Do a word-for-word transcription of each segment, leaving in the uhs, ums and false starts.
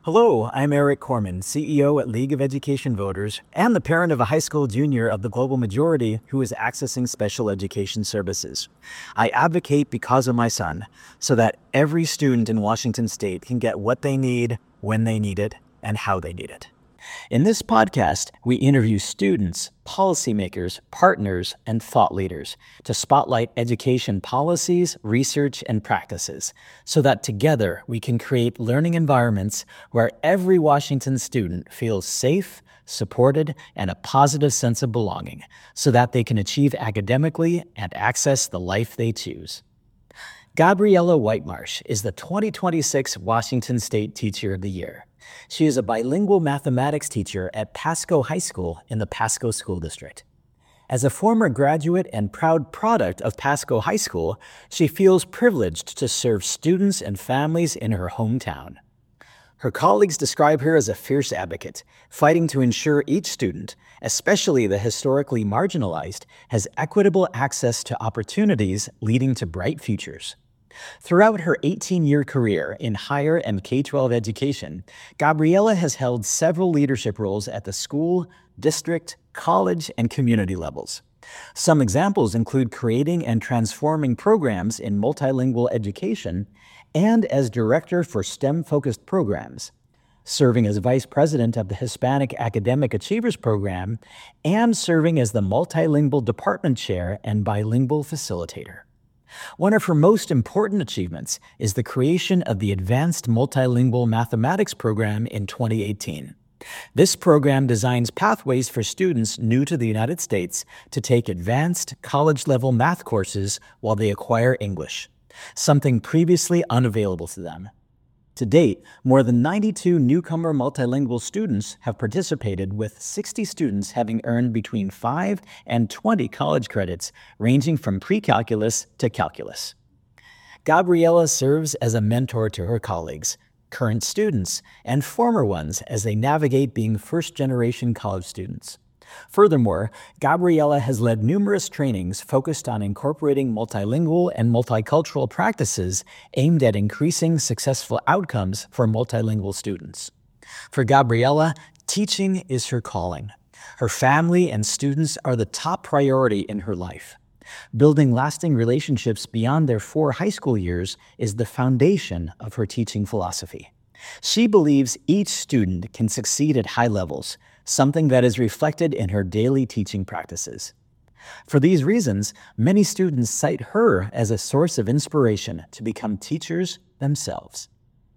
Hello, I'm Eric Corman, C E O at League of Education Voters and the parent of a high school junior of the global majority who is accessing special education services. I advocate because of my son, so that every student in Washington State can get what they need, when they need it, and how they need it. In this podcast, we interview students, policymakers, partners, and thought leaders to spotlight education policies, research, and practices so that together we can create learning environments where every Washington student feels safe, supported, and a positive sense of belonging so that they can achieve academically and access the life they choose. Gabriella Whitemarsh is the twenty twenty-six Washington State Teacher of the Year. She is a bilingual mathematics teacher at Pasco High School in the Pasco School District. As a former graduate and proud product of Pasco High School, she feels privileged to serve students and families in her hometown. Her colleagues describe her as a fierce advocate, fighting to ensure each student, especially the historically marginalized, has equitable access to opportunities leading to bright futures. Throughout her eighteen-year career in higher and K through twelve education, Gabriella has held several leadership roles at the school, district, college, and community levels. Some examples include creating and transforming programs in multilingual education and as director for STEM-focused programs, serving as vice president of the Hispanic Academic Achievers Program, and serving as the multilingual department chair and bilingual facilitator. One of her most important achievements is the creation of the Advanced Multilingual Mathematics Program in twenty eighteen. This program designs pathways for students new to the United States to take advanced college-level math courses while they acquire English, something previously unavailable to them. To date, more than ninety-two newcomer multilingual students have participated, with sixty students having earned between five and twenty college credits, ranging from pre-calculus to calculus. Gabriella serves as a mentor to her colleagues, current students, and former ones as they navigate being first-generation college students. Furthermore, Gabriella has led numerous trainings focused on incorporating multilingual and multicultural practices aimed at increasing successful outcomes for multilingual students. For Gabriella, teaching is her calling. Her family and students are the top priority in her life. Building lasting relationships beyond their four high school years is the foundation of her teaching philosophy. She believes each student can succeed at high levels, something that is reflected in her daily teaching practices. For these reasons, many students cite her as a source of inspiration to become teachers themselves.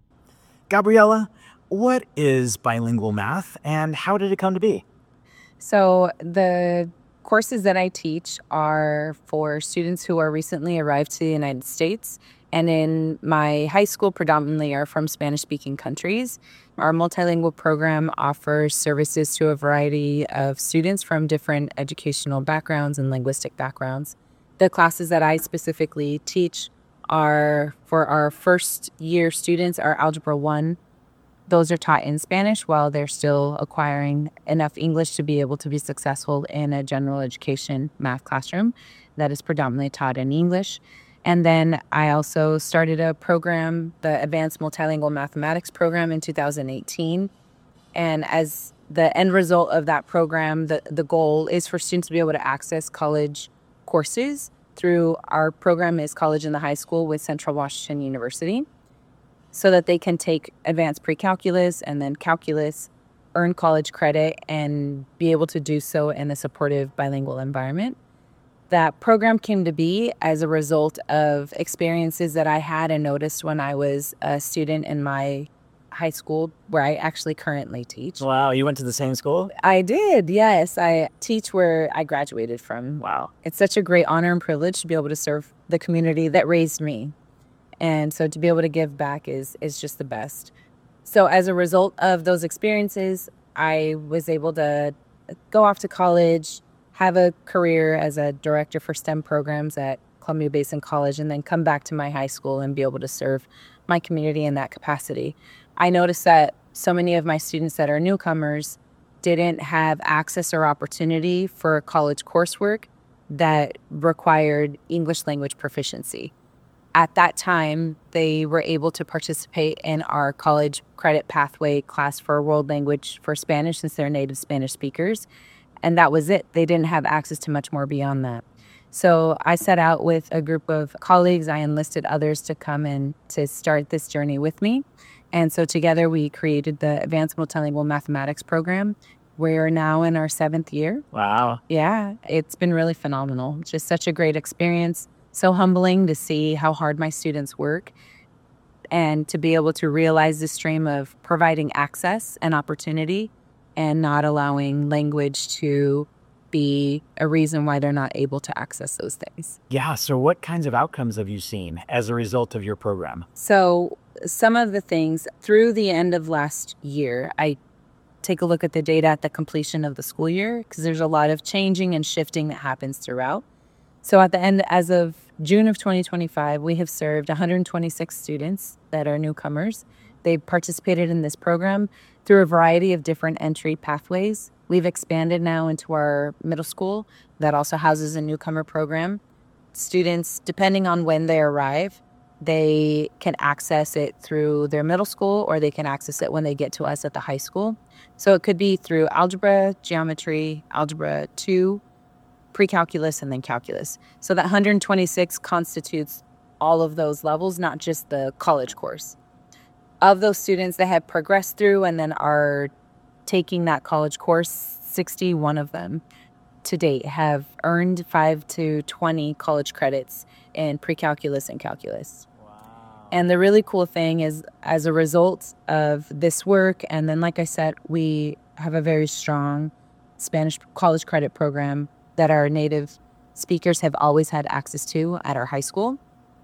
Gabriella, what is bilingual math and how did it come to be? So the courses that I teach are for students who are recently arrived to the United States, and in my high school predominantly are from Spanish-speaking countries. Our multilingual program offers services to a variety of students from different educational backgrounds and linguistic backgrounds. The classes that I specifically teach are for our first year students are Algebra one. Those are taught in Spanish while they're still acquiring enough English to be able to be successful in a general education math classroom that is predominantly taught in English. And then I also started a program, the Advanced Multilingual Mathematics Program, in two thousand eighteen. And as the end result of that program, the, the goal is for students to be able to access college courses through our program is College in the High School with Central Washington University, so that they can take advanced pre-calculus and then calculus, earn college credit, and be able to do so in a supportive bilingual environment. That program came to be as a result of experiences that I had and noticed when I was a student in my high school, where I actually currently teach. Wow, you went to the same school? I did, yes. I teach where I graduated from. Wow. It's such a great honor and privilege to be able to serve the community that raised me. And so to be able to give back is is just the best. So as a result of those experiences, I was able to go off to college, have a career as a director for STEM programs at Columbia Basin College, and then come back to my high school and be able to serve my community in that capacity. I noticed that so many of my students that are newcomers didn't have access or opportunity for college coursework that required English language proficiency. At that time, they were able to participate in our college credit pathway class for world language for Spanish since they're native Spanish speakers. And that was it. They didn't have access to much more beyond that. So I set out with a group of colleagues. I enlisted others to come in to start this journey with me. And so together we created the Advanced Multilingual Mathematics program. We're now in our seventh year. Wow. Yeah, it's been really phenomenal. Just such a great experience. So humbling to see how hard my students work and to be able to realize the stream of providing access and opportunity and not allowing language to be a reason why they're not able to access those things. Yeah. So what kinds of outcomes have you seen as a result of your program? So some of the things through the end of last year, I take a look at the data at the completion of the school year because there's a lot of changing and shifting that happens throughout. So at the end, as of June of twenty twenty-five, we have served one hundred twenty-six students that are newcomers. They've participated in this program through a variety of different entry pathways. We've expanded now into our middle school that also houses a newcomer program. Students, depending on when they arrive, they can access it through their middle school or they can access it when they get to us at the high school. So it could be through algebra, geometry, algebra two, pre-calculus, and then calculus. So that one hundred twenty-six constitutes all of those levels, not just the college course. Of those students that have progressed through and then are taking that college course, sixty-one of them to date have earned five to twenty college credits in pre-calculus and calculus. Wow. And the really cool thing is, as a result of this work, and then like I said, we have a very strong Spanish college credit program that our native speakers have always had access to at our high school.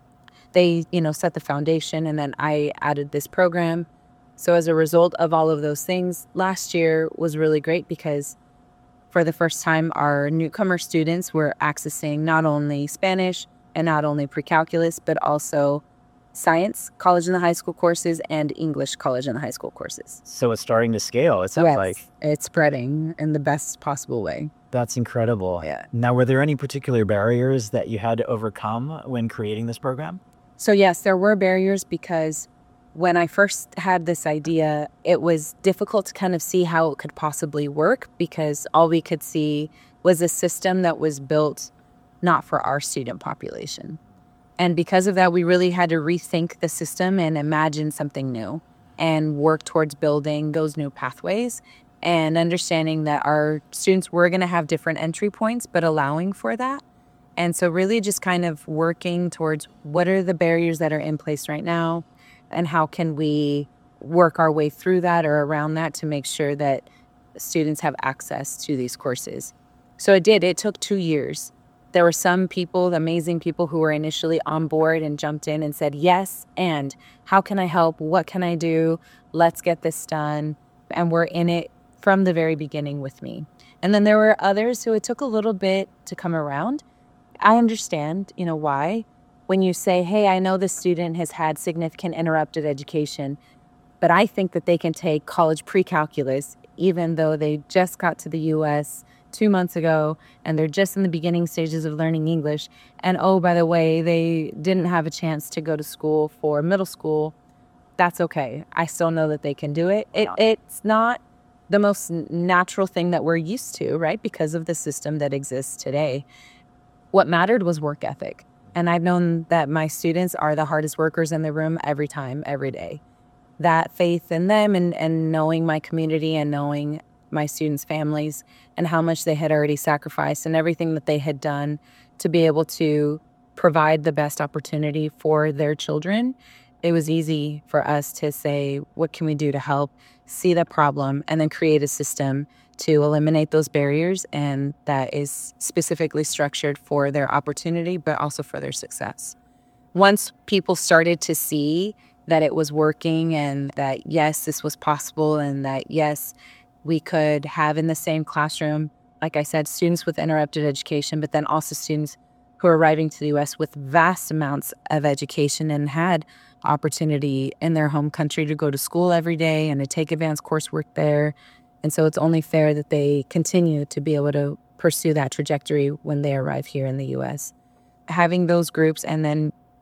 They, you know, set the foundation, and then I added this program. So as a result of all of those things, last year was really great because for the first time, our newcomer students were accessing not only Spanish and not only pre-calculus, but also science, college and the high school courses, and English college and the high school courses. So it's starting to scale, it sounds Yes, like. it's spreading in the best possible way. That's incredible. Yeah. Now, were there any particular barriers that you had to overcome when creating this program? So yes, there were barriers because when I first had this idea, it was difficult to kind of see how it could possibly work because all we could see was a system that was built not for our student population. And because of that, we really had to rethink the system and imagine something new and work towards building those new pathways and understanding that our students were going to have different entry points, but allowing for that. And so really just kind of working towards what are the barriers that are in place right now and how can we work our way through that or around that to make sure that students have access to these courses. So it did. It took two years. There were some people, amazing people who were initially on board and jumped in and said, yes, and how can I help? What can I do? Let's get this done. And we're in it from the very beginning with me. And then there were others who it took a little bit to come around. I understand, you know, why. When you say, hey, I know this student has had significant interrupted education, but I think that they can take college pre-calculus, even though they just got to the U S two months ago and they're just in the beginning stages of learning English. And oh, by the way, they didn't have a chance to go to school for middle school. That's okay. I still know that they can do it. it it's not the most natural thing that we're used to, right? Because of the system that exists today. What mattered was work ethic. And I've known that my students are the hardest workers in the room every time, every day. That faith in them and, and knowing my community and knowing my students' families and how much they had already sacrificed and everything that they had done to be able to provide the best opportunity for their children, it was easy for us to say, what can we do to help, see the problem, and then create a system to eliminate those barriers, and that is specifically structured for their opportunity, but also for their success. Once people started to see that it was working and that, yes, this was possible and that, yes, we could have in the same classroom, like I said, students with interrupted education, but then also students who are arriving to the U S with vast amounts of education and had opportunity in their home country to go to school every day and to take advanced coursework there. And so it's only fair that they continue to be able to pursue that trajectory when they arrive here in the U S. Having those groups and then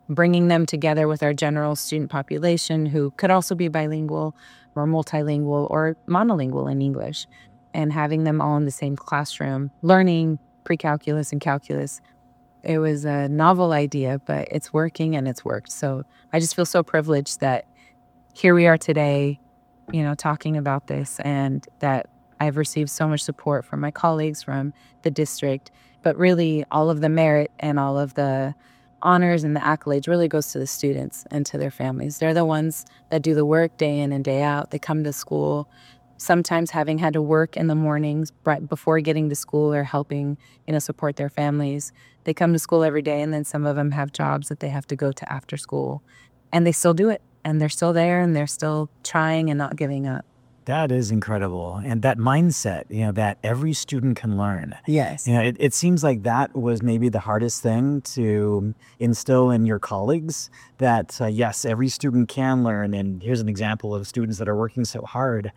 bringing them together with our general student population who could also be bilingual or multilingual or monolingual in English, and having them all in the same classroom, learning pre-calculus and calculus. It was a novel idea, but it's working and it's worked. So I just feel so privileged that here we are today, you know, talking about this, and that I've received so much support from my colleagues, from the district. But really, all of the merit and all of the honors and the accolades really goes to the students and to their families. They're the ones that do the work day in and day out. They come to school, sometimes having had to work in the mornings right before getting to school or helping, you know, support their families. They come to school every day, and then some of them have jobs that they have to go to after school, and they still do it, and they're still there, and they're still trying and not giving up. That is incredible. And that mindset, you know, that every student can learn. Yes. You know, it, it seems like that was maybe the hardest thing to instill in your colleagues, that, uh, yes, every student can learn. And here's an example of students that are working so hard.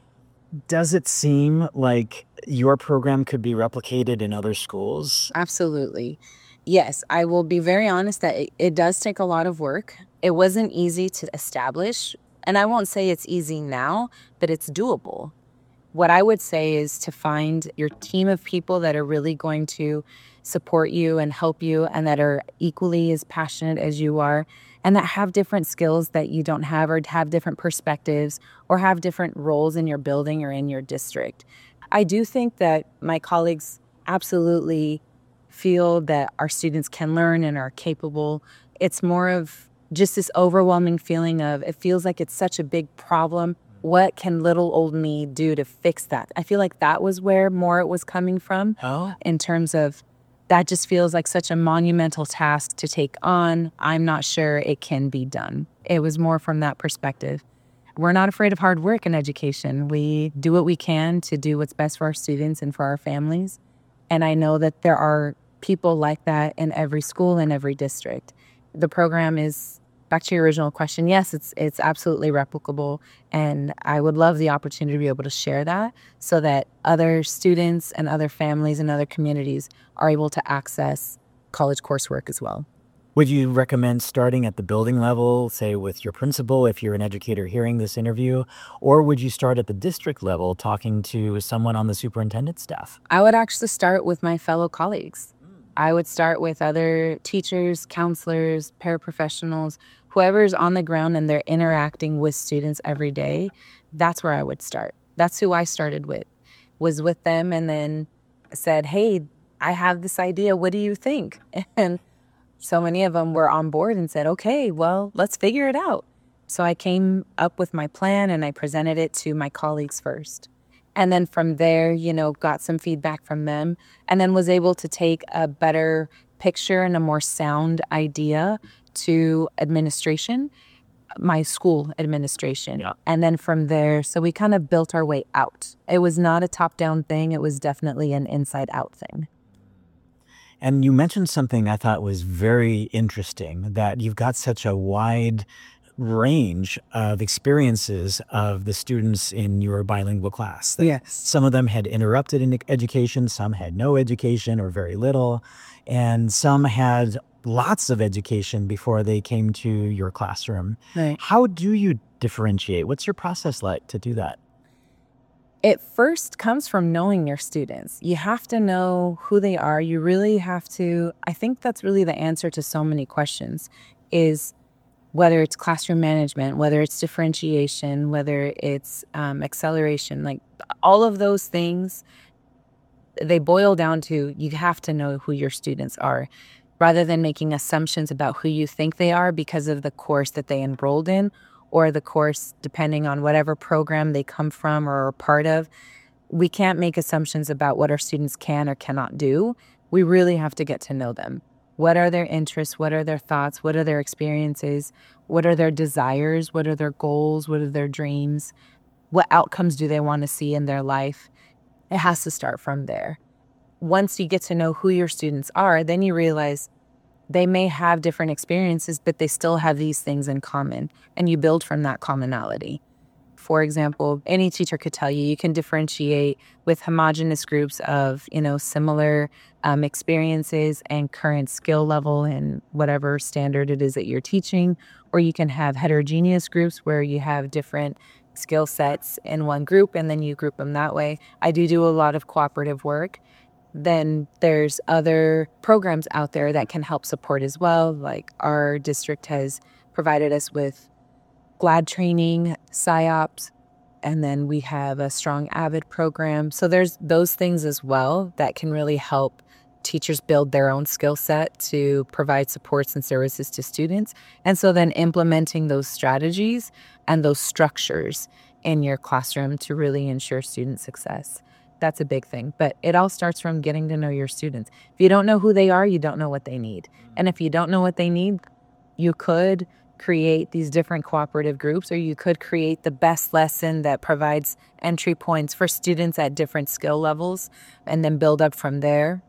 Does it seem like your program could be replicated in other schools? Absolutely. Yes, I will be very honest that it, it does take a lot of work. It wasn't easy to establish, and I won't say it's easy now, but it's doable. What I would say is to find your team of people that are really going to support you and help you, and that are equally as passionate as you are, and that have different skills that you don't have, or have different perspectives, or have different roles in your building or in your district. I do think that my colleagues absolutely feel that our students can learn and are capable. It's more of just this overwhelming feeling of, it feels like it's such a big problem. What can little old me do to fix that? I feel like that was where more it was coming from. Oh, In terms of, that just feels like such a monumental task to take on. I'm not sure it can be done. It was more from that perspective. We're not afraid of hard work in education. We do what we can to do what's best for our students and for our families. And I know that there are people like that in every school, in every district. The program is, back to your original question, yes, it's it's absolutely replicable. And I would love the opportunity to be able to share that, so that other students and other families and other communities are able to access college coursework as well. would you recommend starting at the building level, say with your principal, if you're an educator hearing this interview? Or would you start at the district level, talking to someone on the superintendent's staff? I would actually start with my fellow colleagues. I would start with other teachers, counselors, paraprofessionals, whoever's on the ground and they're interacting with students every day. That's where I would start. That's who I started with, was with them, and then said, hey, I have this idea. What do you think? And so many of them were on board and said, okay, well, let's figure it out. So I came up with my plan and I presented it to my colleagues first. And then from there, you know, got some feedback from them, and then was able to take a better picture and a more sound idea to administration, my school administration. Yeah. And then from there, so we kind of built our way out. It was not a top-down thing. It was definitely an inside-out thing. And you mentioned something I thought was very interesting, that you've got such a wide range of experiences of the students in your bilingual class. That Yes. Some of them had interrupted in education, some had no education or very little, and some had lots of education before they came to your classroom. Right. How do you differentiate? What's your process like to do that? It first comes from knowing your students. You have to know who they are. You really have to, I think that's really the answer to so many questions, is whether it's classroom management, whether it's differentiation, whether it's um, acceleration, like all of those things, they boil down to, you have to know who your students are, rather than making assumptions about who you think they are because of the course that they enrolled in, or the course, depending on whatever program they come from or are part of. We can't make assumptions about what our students can or cannot do. We really have to get to know them. What are their interests? What are their thoughts? What are their experiences? What are their desires? What are their goals? What are their dreams? What outcomes do they want to see in their life? It has to start from there. Once you get to know who your students are, then you realize they may have different experiences, but they still have these things in common, and you build from that commonality. For example, any teacher could tell you, you can differentiate with homogeneous groups of, you know, similar um, experiences and current skill level and whatever standard it is that you're teaching, or you can have heterogeneous groups where you have different skill sets in one group and then you group them that way. I do do a lot of cooperative work. Then there's other programs out there that can help support as well. Like our district has provided us with GLAD training, PSYOPs, and then we have a strong AVID program. So there's those things as well that can really help teachers build their own skill set to provide supports and services to students. And so then implementing those strategies and those structures in your classroom to really ensure student success. That's a big thing. But it all starts from getting to know your students. If you don't know who they are, you don't know what they need. And if you don't know what they need, you could create these different cooperative groups, or you could create the best lesson that provides entry points for students at different skill levels and then build up from there.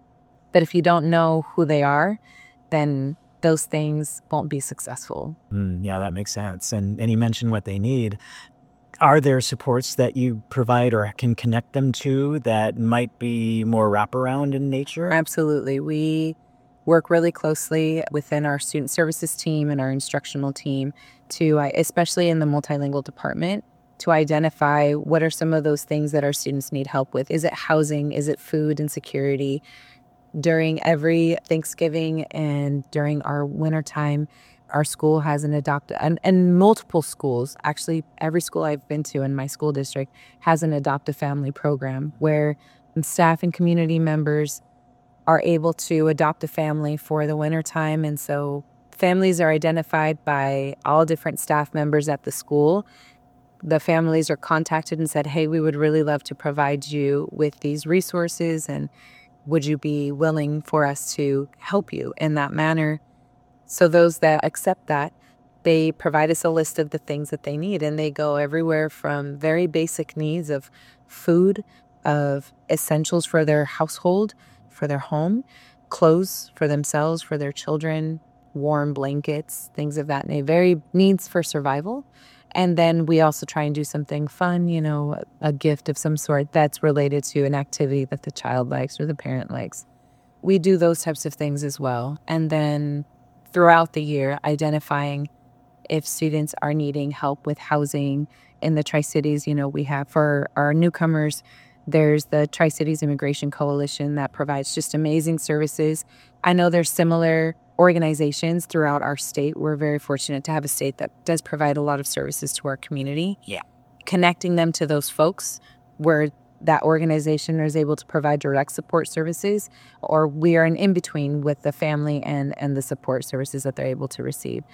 But if you don't know who they are, then those things won't be successful. Mm, yeah, that makes sense. And, and you mentioned what they need. Are there supports that you provide or can connect them to that might be more wraparound in nature? Absolutely. We work really closely within our student services team and our instructional team to, especially in the multilingual department, to identify what are some of those things that our students need help with. Is it housing? Is it food and security? During every Thanksgiving and during our wintertime, our school has an adopt and, and multiple schools, actually every school I've been to in my school district has an adopt a family program where staff and community members are able to adopt a family for the wintertime. And so families are identified by all different staff members at the school. The families are contacted and said, hey, we would really love to provide you with these resources, and would you be willing for us to help you in that manner? So those that accept that, they provide us a list of the things that they need, and they go everywhere from very basic needs of food, of essentials for their household, for their home, clothes for themselves, for their children, warm blankets, things of that nature, very needs for survival. And then we also try and do something fun, you know, a gift of some sort that's related to an activity that the child likes or the parent likes. We do those types of things as well. And then throughout the year, identifying if students are needing help with housing in the Tri-Cities. You know, we have for our newcomers, there's the Tri-Cities Immigration Coalition that provides just amazing services. I know there's similar organizations throughout our state. We're very fortunate to have a state that does provide a lot of services to our community. Yeah. Connecting them to those folks where that organization is able to provide direct support services, or we are an in-between with the family and, and the support services that they're able to receive.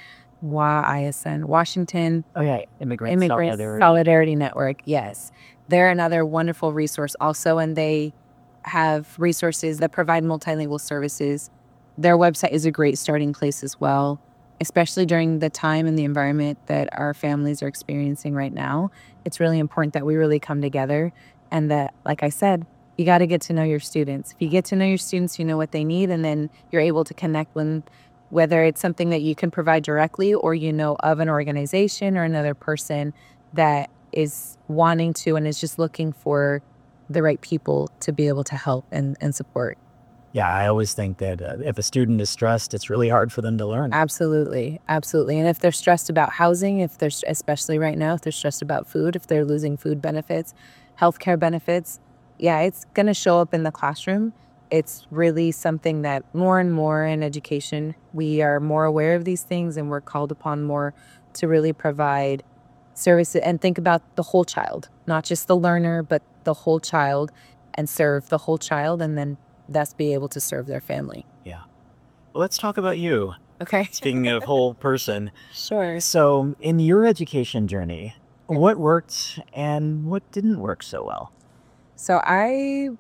W I S N, Washington Oh, yeah. Immigrant, Immigrant Solidarity. Solidarity Network, yes. They're another wonderful resource also, and they have resources that provide multilingual services. Their website is a great starting place as well, especially during the time and the environment that our families are experiencing right now. It's really important that we really come together, and that, like I said, you got to get to know your students. If you get to know your students, you know what they need, and then you're able to connect with, whether it's something that you can provide directly or you know of an organization or another person that is wanting to and is just looking for the right people to be able to help and, and support. Yeah, I always think that uh, if a student is stressed, it's really hard for them to learn. Absolutely. Absolutely. And if they're stressed about housing, if they're, especially right now, if they're stressed about food, if they're losing food benefits, healthcare benefits, yeah, it's going to show up in the classroom. It's really something that more and more in education, we are more aware of these things, and we're called upon more to really provide services and think about the whole child, not just the learner, but the whole child, and serve the whole child, and then thus be able to serve their family. Yeah. Well, let's talk about you. Okay. Speaking of whole person. Sure. So in your education journey, what worked and what didn't work so well? So I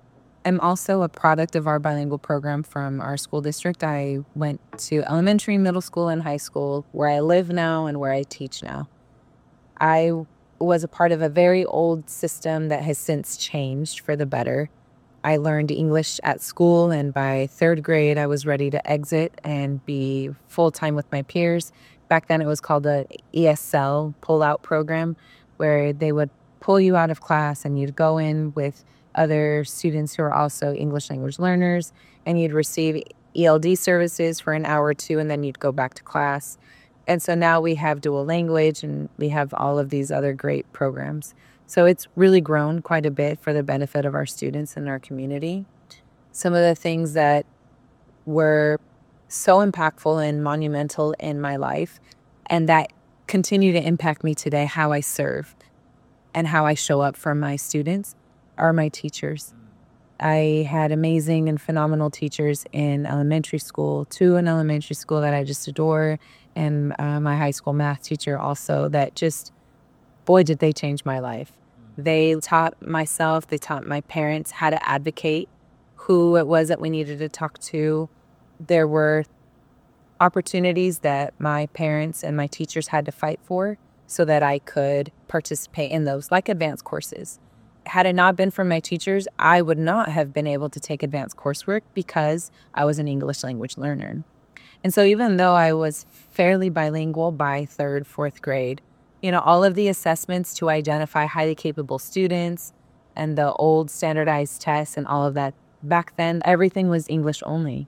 am also a product of our bilingual program from our school district. I went to elementary, middle school, and high school, where I live now and where I teach now. I was a part of a very old system that has since changed for the better. I learned English at school, and by third grade, I was ready to exit and be full-time with my peers. Back then, it was called the E S L pull-out program, where they would pull you out of class and you'd go in with other students who are also English language learners, and you'd receive E L D services for an hour or two, and then you'd go back to class. And so now we have dual language and we have all of these other great programs. So it's really grown quite a bit for the benefit of our students and our community. Some of the things that were so impactful and monumental in my life and that continue to impact me today, how I serve and how I show up for my students, are my teachers. I had amazing and phenomenal teachers in elementary school, two in elementary school that I just adore, and uh, my high school math teacher also, that just, boy, did they change my life. They taught myself, they taught my parents how to advocate, who it was that we needed to talk to. There were opportunities that my parents and my teachers had to fight for so that I could participate in those, like advanced courses. Had it not been for my teachers, I would not have been able to take advanced coursework because I was an English language learner. And so even though I was fairly bilingual by third, fourth grade, you know, all of the assessments to identify highly capable students and the old standardized tests and all of that, back then, everything was English only.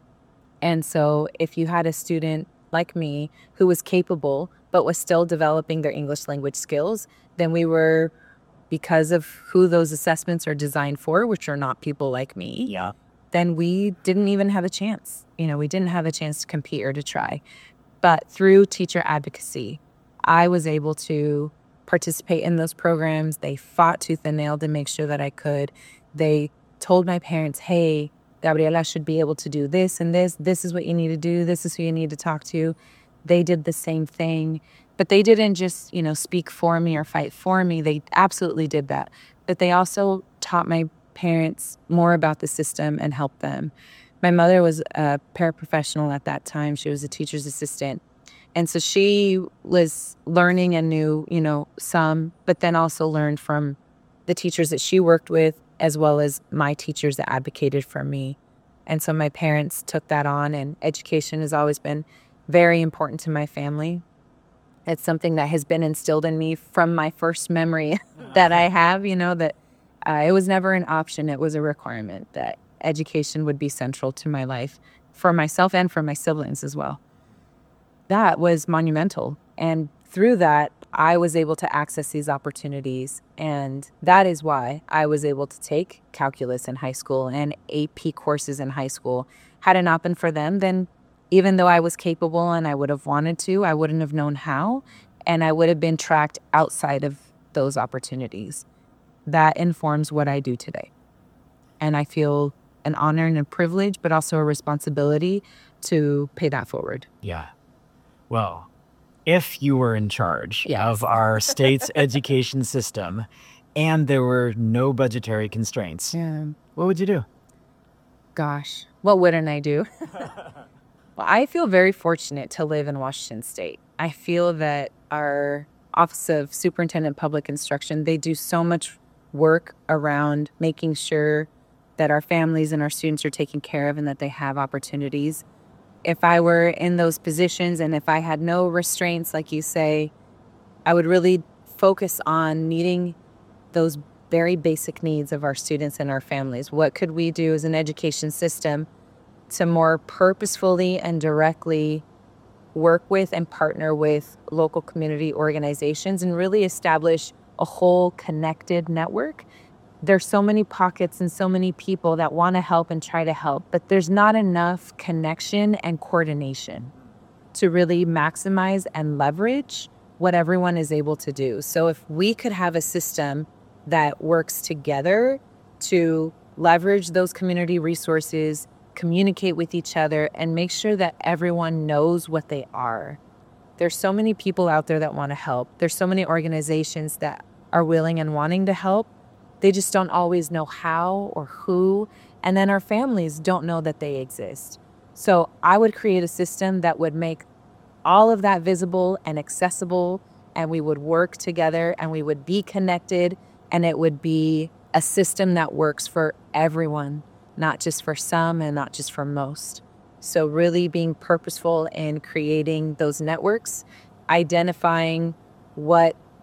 And so if you had a student like me who was capable but was still developing their English language skills, then we were, because of who those assessments are designed for, which are not people like me, Yeah. then we didn't even have a chance. You know, we didn't have a chance to compete or to try. But through teacher advocacy, I was able to participate in those programs. They fought tooth and nail to make sure that I could. They told my parents, hey, Gabriela should be able to do this and this. This is what you need to do. This is who you need to talk to. They did the same thing. But they didn't just, you know, speak for me or fight for me. They absolutely did that. But they also taught my parents more about the system and helped them. My mother was a paraprofessional at that time. She was a teacher's assistant. And so she was learning and knew, you know, some, but then also learned from the teachers that she worked with, as well as my teachers that advocated for me. And so my parents took that on, and education has always been very important to my family. It's something that has been instilled in me from my first memory that I have, you know, that uh, it was never an option. It was a requirement that education would be central to my life for myself and for my siblings as well. That was monumental. And through that, I was able to access these opportunities. And that is why I was able to take calculus in high school and A P courses in high school. Had it not been for them, then even though I was capable and I would have wanted to, I wouldn't have known how, and I would have been tracked outside of those opportunities. That informs what I do today. And I feel an honor and a privilege, but also a responsibility to pay that forward. Yeah. Well, if you were in charge Yes. of our state's education system and there were no budgetary constraints, Yeah. what would you do? Gosh, what wouldn't I do? Well, I feel very fortunate to live in Washington State. I feel that our Office of Superintendent of Public Instruction, they do so much work around making sure that our families and our students are taken care of and that they have opportunities. If I were in those positions and if I had no restraints, like you say, I would really focus on meeting those very basic needs of our students and our families. What could we do as an education system to more purposefully and directly work with and partner with local community organizations and really establish a whole connected network? There's so many pockets and so many people that want to help and try to help, but there's not enough connection and coordination to really maximize and leverage what everyone is able to do. So if we could have a system that works together to leverage those community resources, communicate with each other, and make sure that everyone knows what they are. There's so many people out there that want to help. There's so many organizations that are willing and wanting to help. They just don't always know how or who. And then our families don't know that they exist. So I would create a system that would make all of that visible and accessible, and we would work together and we would be connected, and it would be a system that works for everyone, not just for some and not just for most. So really being purposeful in creating those networks, identifying what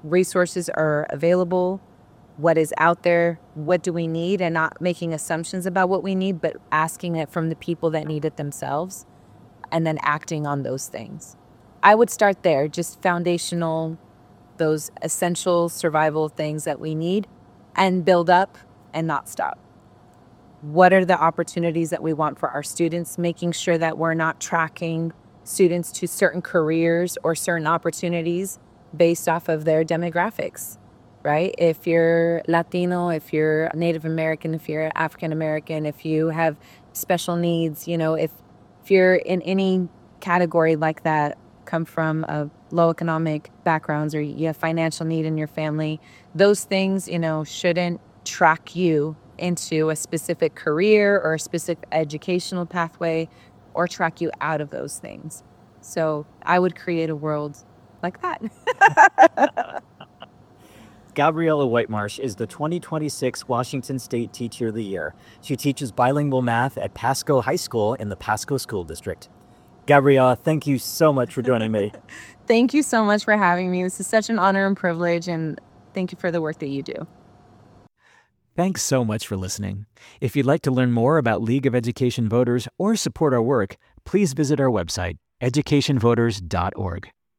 resources are available, what is out there, what do we need, and not making assumptions about what we need, but asking it from the people that need it themselves, and then acting on those things. I would start there, just foundational, those essential survival things that we need, and build up and not stop. What are the opportunities that we want for our students, making sure that we're not tracking students to certain careers or certain opportunities based off of their demographics, right? If you're Latino, if you're Native American, if you're African American, if you have special needs, you know, if, if you're in any category like that, come from a low economic backgrounds, or you have financial need in your family, those things, you know, shouldn't track you into a specific career or a specific educational pathway, or track you out of those things. So I would create a world like that. Gabriella Whitemarsh is the twenty twenty-six Washington State Teacher of the Year. She teaches bilingual math at Pasco High School in the Pasco School District. Gabriella, thank you so much for joining me. Thank you so much for having me. This is such an honor and privilege, and thank you for the work that you do. Thanks so much for listening. If you'd like to learn more about League of Education Voters or support our work, please visit our website, education voters dot org.